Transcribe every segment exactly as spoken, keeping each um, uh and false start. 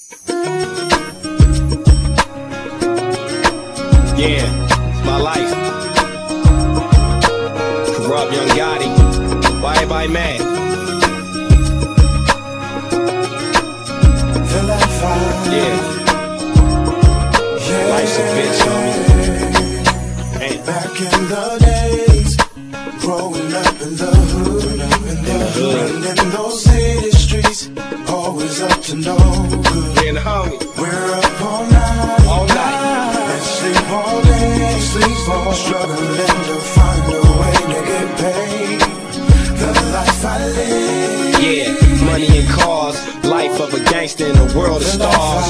Yeah, it's my life. Corrupt Young Gotti. Why everybody mad? Yeah. Life's a bitch, homie. Damn. Back in the days, growing up in the hood, in the hood, running those city streets, always up to no good. Yeah, the homie. We're up all night, all night, and sleep all day, sleep all, struggling to find a way to get paid. The life I live, yeah, money and cars, life of a gangster in a world of stars.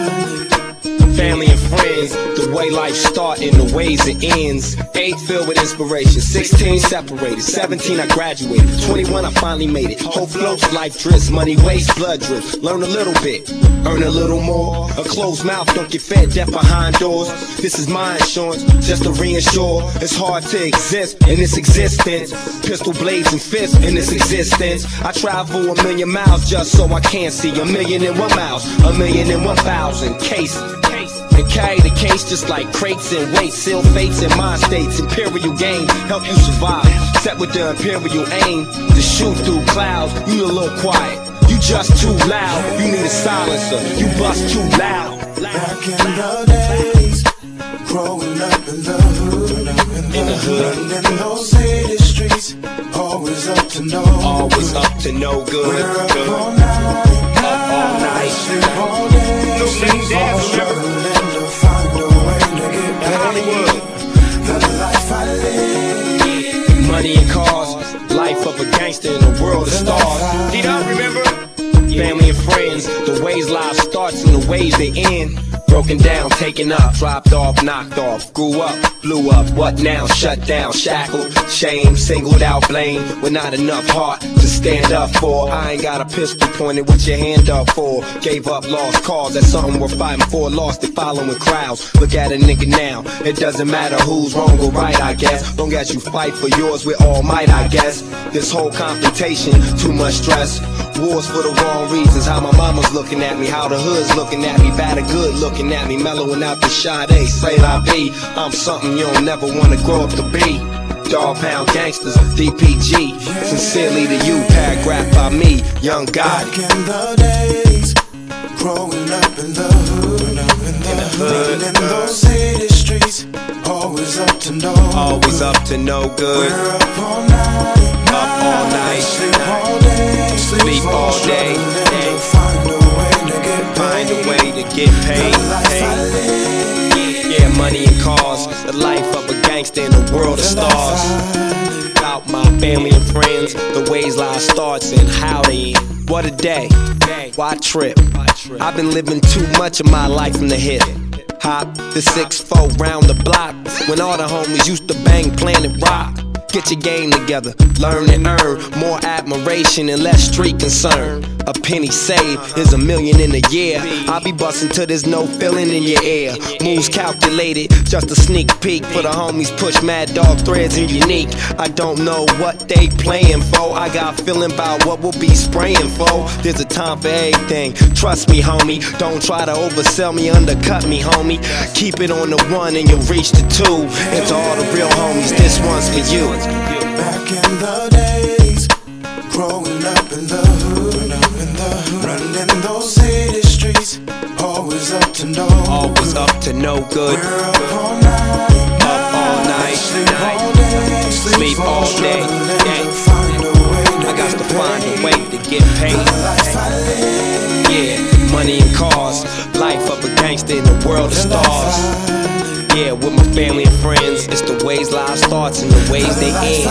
Family and friends, the way life starts and the ways it ends. Eight filled with inspiration, sixteen separated, seventeen I graduated, twenty-one I finally made it. Hope floats, life drifts, money wastes, blood drips. Learn a little bit, earn a little more. A closed mouth don't get fed, deaf behind doors. This is my insurance, just to reinsure. It's hard to exist in this existence. Pistol blades and fists in this existence. I travel a million miles just so I can see a million and one miles, a million and one thousand cases. And carry the case just like crates and weights. Seal fates in mind states. Imperial game, help you survive. Set with the imperial aim to shoot through clouds. You a little quiet, you just too loud. You need a silencer, you bust too loud. back in the days, growing up in the hood, in the hood, running those city streets, always up to no good. Always up to no good. We're up good. all night, Up all night. sleep all day, No sleep damn, all, struggling to find a way to get paid. Hollywood. The life I live, Money and cars, life of a gangster in a world of stars. Did I remember? Family and friends, the ways life starts and the ways they end. Broken down, taken up, dropped off, knocked off, grew up, blew up, what now? Shut down, shackled, shame, singled out, blame, with not enough heart to stand up for. I ain't got a pistol pointed with your hand up for. Gave up, lost cause, that's something we're fighting for. Lost it following crowds, look at a nigga now. It doesn't matter who's wrong or right, I guess. Long as you fight for yours with all might, I guess. This whole confrontation, too much stress. Wars for the wrong reasons. How my mama's looking at me, how the hood's looking at me, bad or good looking at me, mellowing out the Sade. Say I be, I'm something you don't never wanna grow up to be. Dog pound gangsters, D P G. Sincerely to you, paragraph by me, Young Gotti. back in the days, growing up in the hood, in the hood, running those city streets, always up to no good. Always up to no good. We're up all night, Up all night. sleep all day, Sleep all day. struggling to find a way to get Find paid. a way to get paid. The life I paid. live, Yeah, money and cars, the life of a gangster in a world of stars. About my family and friends, the ways life starts and how they end. What a day, why trip? I've been living too much of my life from the hip. Hop the six four round the block, when all the homies used to bang Planet Rock. Get your game together, learn and earn more admiration and less street concern. A penny saved is a million in a year. I'll be bustin' till there's no feeling in your ear. Moves calculated, just a sneak peek for the homies. Push Mad Dog threads and unique. I don't know what they playin' for. I got a feeling about what we'll be sprayin' for. There's a time for everything. Trust me, homie. Don't try to oversell me, undercut me, homie. Keep it on the one and you'll reach the two. And to all the real homies, this one's for you. back in the days, growing up in the hood, in the hood, running those city streets, always up to no good. Always up to no good. We're up all night, Up all night, sleep night. all day, Sleep all day, struggling day. to find a way to I got get to find a paid. way to get paid. The life I live, Yeah, money and cars, life of a gangster in a world of stars. Yeah, with my family and friends, it's the ways life starts and the ways they end.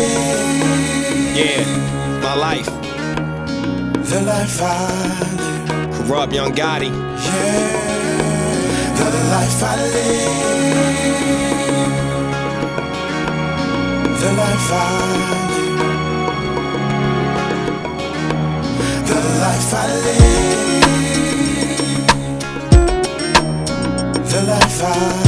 Yeah, my life. the life I live, Corrupt Young Gotti. yeah, the life I live, the life I live, the life I live, the life I live.